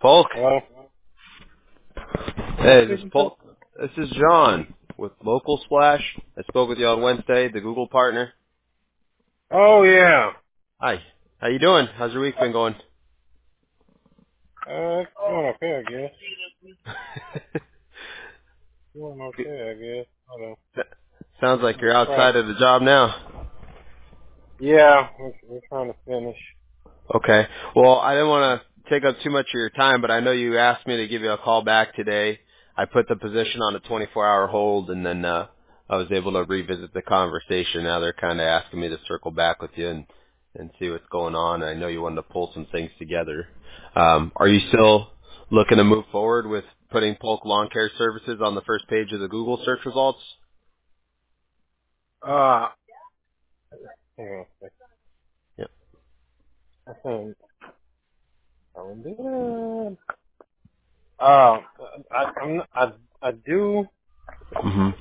Polk. Hello? Who I'm Hey, this is speaking to? Polk. This is John with Local Splash. I spoke with you on Wednesday, the Google partner. Oh, yeah. Hi. How you doing? How's your week been going? It's going okay, I guess. Going okay, I guess. Hold on. Sounds like I'm you're outside trapped. of the job now. Yeah, we're trying to finish. Okay. Well, I didn't want to take up too much of your time, but I know you asked me to give you a call back today. I put the position on a 24-hour hold, and then I was able to revisit the conversation. Now they're kind of asking me to circle back with you and see what's going on. I know you wanted to pull some things together. Are you still looking to move forward with putting Polk Lawn Care Services on the first page of the Google search results? Uh, hang on a second. Yep. I think, I do, hmm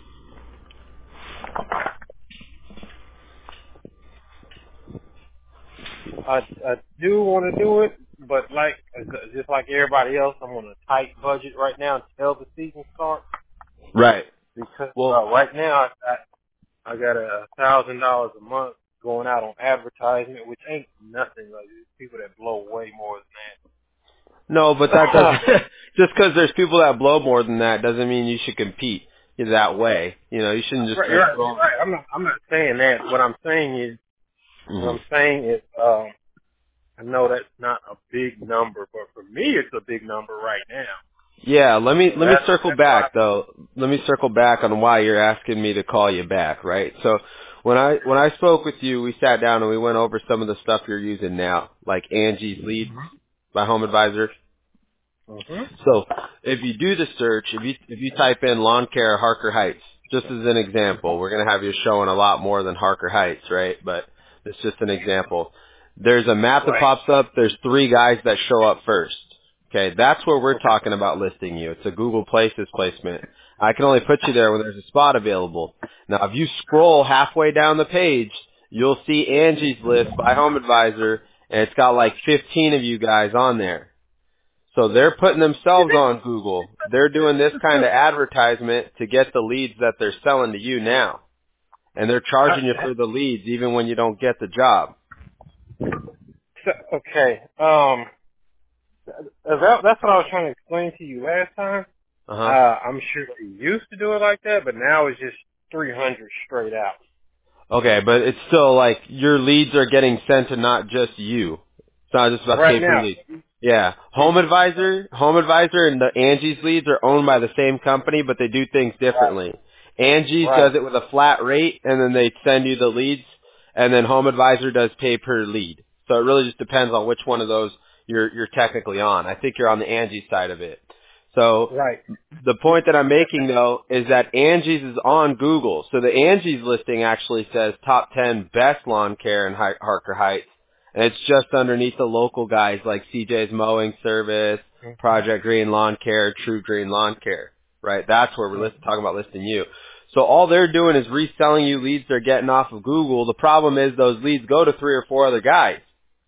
I do want to do it, but just like everybody else, I'm on a tight budget right now until the season starts Right. because, Well, right now I got $1,000 a month going out on advertisement, which ain't nothing. Like there's people that blow way more no, but than that doesn't. that. Just because there's people that blow more than that doesn't mean you should compete that way. You know, you shouldn't just Right, start right, throwing. right. I'm not saying that. What hmm I'm saying is, I know that's not a big number, but for me, it's a big number right now. Yeah, So let me circle that's why. back though. Let me circle back on why you're asking me to call you back, right? So when I spoke with you, we sat down and we went over some of the stuff you're using now, like Angie's Leads by Home Advisor. Mhm. So if you do the search, if you type in lawn care Harker Heights, just as an example, we're gonna have you showing a lot more than Harker Heights, right? But it's just an example. There's a map that Right. pops up. There's three guys that show up first. Okay, that's where we're talking about listing you. It's a Google Places placement. I can only put you there when there's a spot available. Now, if you scroll halfway down the page, you'll see Angie's list by Home Advisor, and it's got like 15 of you guys on there. So they're putting themselves on Google. They're doing this kind of advertisement to get the leads that they're selling to you now. And they're charging you for the leads even when you don't get the job. Okay. That's what I was trying to explain to you last time. Uh-huh. I'm sure they used to do it like that, but now it's just 300 straight out. Okay, but it's still like your leads are getting sent to not just you. It's not just about Right pay per now. lead. Yeah. Home Advisor and the Angie's leads are owned by the same company, but they do things Right. differently. Angie's does Right. it with a flat rate and then they send you the leads, and then Home Advisor does pay per lead. So it really just depends on which one of those you're technically on. I think you're on the Angie side of it. So Right. the point that I'm making though is that Angie's is on Google. So the Angie's listing actually says top 10 best lawn care in Harker Heights. And it's just underneath the local guys like CJ's Mowing Service, Project Green Lawn Care, True Green Lawn Care. Right? That's where we're talking about listing you. So all they're doing is reselling you leads they're getting off of Google. The problem is those leads go to three or four other guys.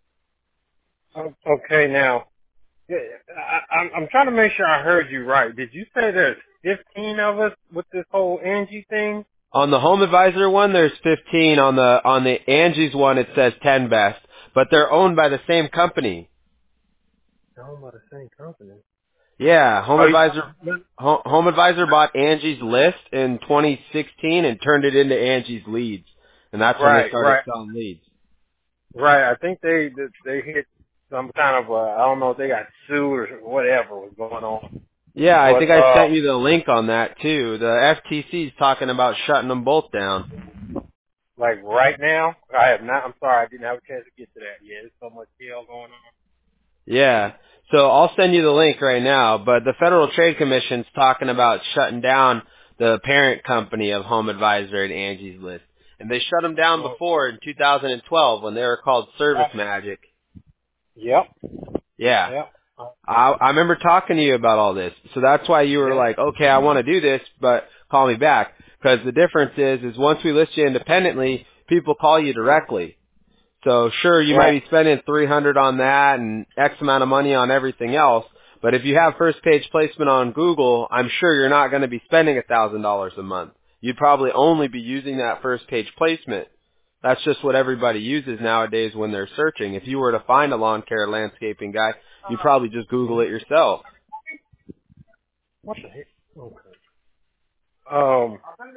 Okay, now, yeah, I'm trying to make sure I heard you right. Did you say there's 15 of us with this whole Angie thing? On the Home Advisor one, there's 15. On the Angie's one, it says 10 best, but they're owned by the same company. They're owned by the same company. Yeah, Home Oh, Advisor. Home Advisor bought Angie's List in 2016 and turned it into Angie's Leads, and that's when they right, started right, selling leads. right. I think they hit some kind of I don't know if they got sued or whatever was going on. Yeah, I But think I sent you the link on that too. The FTC's talking about shutting them both down. like right now, I have not. I'm sorry, I didn't have a chance to get to that yet. There's so much hell going Yeah. So I'll send you the link right now, but the Federal Trade Commission's talking about shutting down the parent company of Home Advisor and Angie's List. And they shut them down on. before in 2012 when they were called Service Right. Magic. Yep. Yeah. Yep. I remember talking to you about all this. So that's why you were Yep. like, okay, I want to do this, but call me back. Because the difference is once we list you independently, people call you directly. So sure, you might Right. be spending $300 on that and X amount of money on everything else, But if you have first page placement on Google, I'm sure you're not going to be spending $1,000 a month. You'd probably only be using that first page placement. That's just what everybody uses nowadays when they're searching. If you were to find a lawn care landscaping guy, you'd probably just Google it yourself. What the heck? Okay. Um,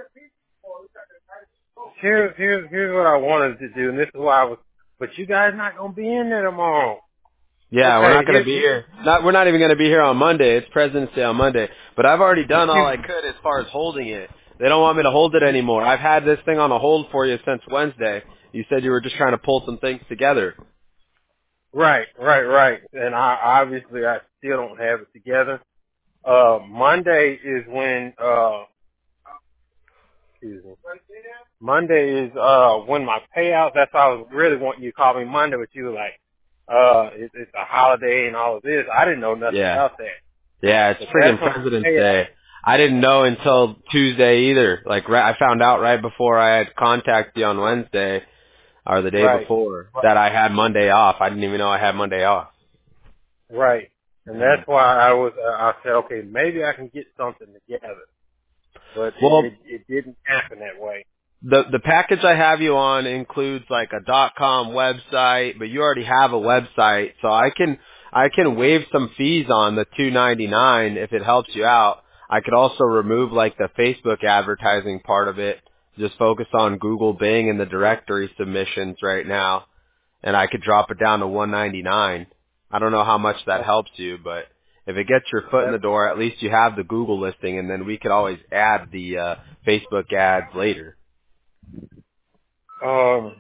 here's what I wanted to do, and this is why I was. But you guys not gonna be in there tomorrow. Yeah, we're Okay. not going to be here. We're not even going to be here on Monday. It's President's Day on Monday. But I've already done all I could as far as holding it. They don't want me to hold it anymore. I've had this thing on a hold for you since Wednesday. You said you were just trying to pull some things together. Right. And I still don't have it together. Monday is when excuse me. Monday is when my payouts. That's why I was really wanting you to call me Monday, but you were like, it's a holiday and all of this. I didn't know nothing about that. Yeah, it's But friggin' that's when President's payout. Day. I didn't know until Tuesday either. Like, I found out right before I had contacted you on Wednesday, or the day Right. before, that I had Monday off. I didn't even know I had Monday off. Right. And that's why I said, okay, maybe I can get something together. But Well, it didn't happen that way. the package I have you on includes like a .com website, but you already have a website, so I can waive some fees on the $2.99 if it helps you out. I could also remove like the Facebook advertising part of it, just focus on Google, Bing, and the directory submissions right now, and I could drop it down to $1.99. I don't know how much that helps you, but if it gets your foot in the door, at least you have the Google listing, and then we could always add the Facebook ads later. Um,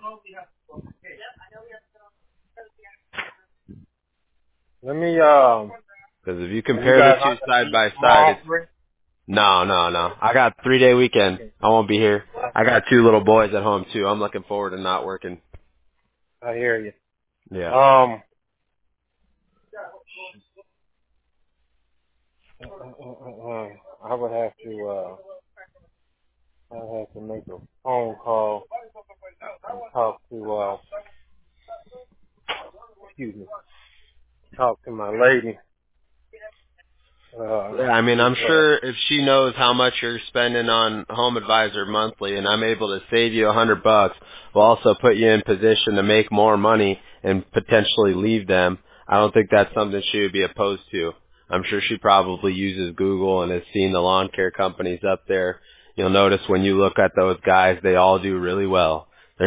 let me, Because if you you compare the guys two not going to side be by side, tomorrow, it's Rick? no. I got 3-day weekend. I won't be here. I got 2 little boys at home too. I'm looking forward to not working. I hear you. Yeah. I would have to, I have to make a phone call and talk to, excuse me, talk to my lady, Yeah, I mean, see I'm what, sure if she knows how much you're spending on Home Advisor monthly, and I'm able to save you $100, we'll also put you in position to make more money and potentially leave them. I don't think that's something she would be opposed to. I'm sure she probably uses Google and has seen the lawn care companies up there. You'll notice when you look at those guys, they all do really well.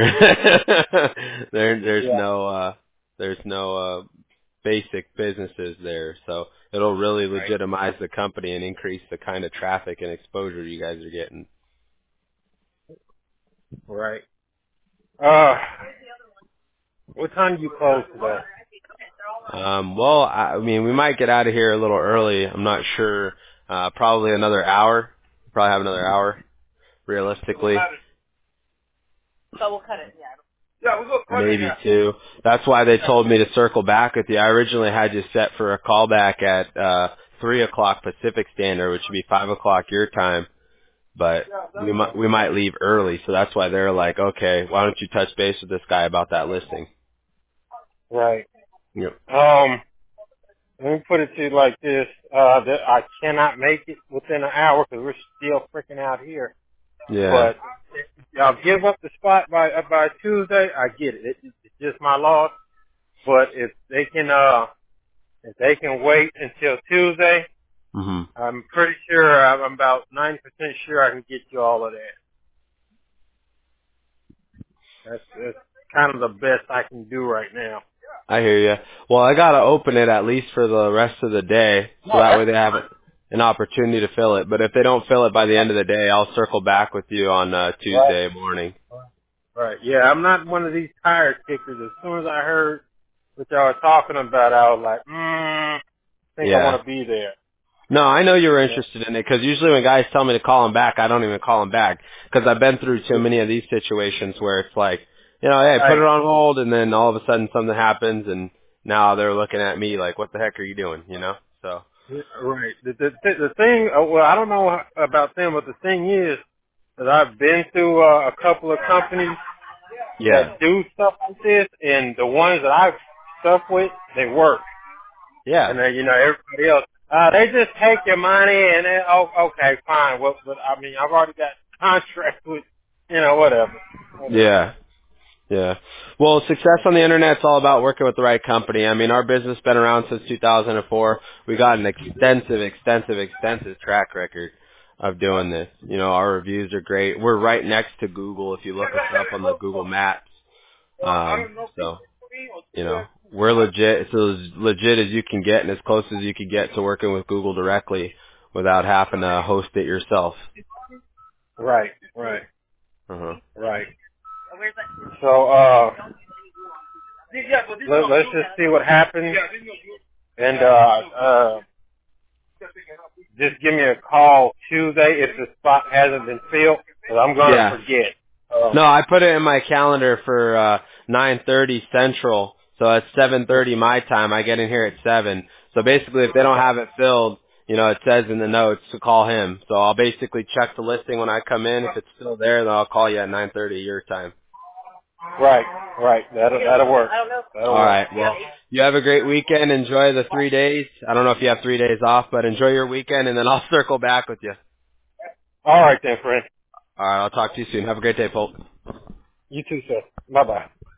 There's yeah, no basic businesses there. So it'll really right, legitimize the company and increase the kind of traffic and exposure you guys are getting. right. What time do you close today? Well, I mean, we might get out of here a little early. I'm not sure. Probably another hour. Probably have another hour, realistically. So we'll cut it, yeah. Yeah, we'll go cut it Maybe now. 2. That's why they told me to circle back with you. I originally had you set for a call back at 3 o'clock Pacific Standard, which would be 5 o'clock your time. But we might leave early, so that's why they're like, okay, why don't you touch base with this guy about that listing? Right. Yep. Let me put it to you like this, that I cannot make it within an hour because we're still freaking out here. Yeah. But if y'all give up the spot by Tuesday, I get it. It's just my loss. But if they can wait until Tuesday, Mhm. I'm pretty sure, I'm about 90% sure I can get you all of that. That's kind of the best I can do right now. I hear you. Well, I gotta open it at least for the rest of the day, so that way they have an opportunity to fill it. But if they don't fill it by the end of the day, I'll circle back with you on Right. Tuesday morning. Right. Yeah, I'm not one of these tire kickers. As soon as I heard what y'all were talking about, I was like, I think I Yeah. want to be there. No, I know you were Yeah. interested in it because usually when guys tell me to call them back, I don't even call them back because I've been through too many of these situations where it's like, hey, put it Right. on hold, and then all of a sudden something happens, and now they're looking at me like, what the heck are you doing? So Right. The thing, well, I don't know about them, but the thing is that I've been through a couple of companies yeah, that do stuff like this, and the ones that I've stuck with, they work. Yeah. And then, everybody else, they just take your money and then, okay, fine. Well, but I mean, I've already got contract with, whatever. Yeah. Yeah. Well, success on the internet's all about working with the right company. I mean, our business has been around since 2004. We got an extensive track record of doing this. Our reviews are great. We're right next to Google if you look us up on the Google Maps. So, we're legit. It's as legit as you can get and as close as you can get to working with Google directly without having to host it yourself. Right. Uh-huh. Right. So, let's just see what happens. And, just give me a call Tuesday if the spot hasn't been filled, because I'm going to forget. No, I put it in my calendar for 9:30 Central, so that's 7:30 my time. I get in here at 7. So basically, if they don't have it filled, it says in the notes to call him. So I'll basically check the listing when I come in. If it's still there, then I'll call you at 9:30 your time. Right. That'll work. All right. Well, you have a great weekend. Enjoy the 3 days. I don't know if you have 3 days off, but enjoy your weekend, and then I'll circle back with you. All right then, friend. All right. I'll talk to you soon. Have a great day, Pope. You too, sir. Bye-bye.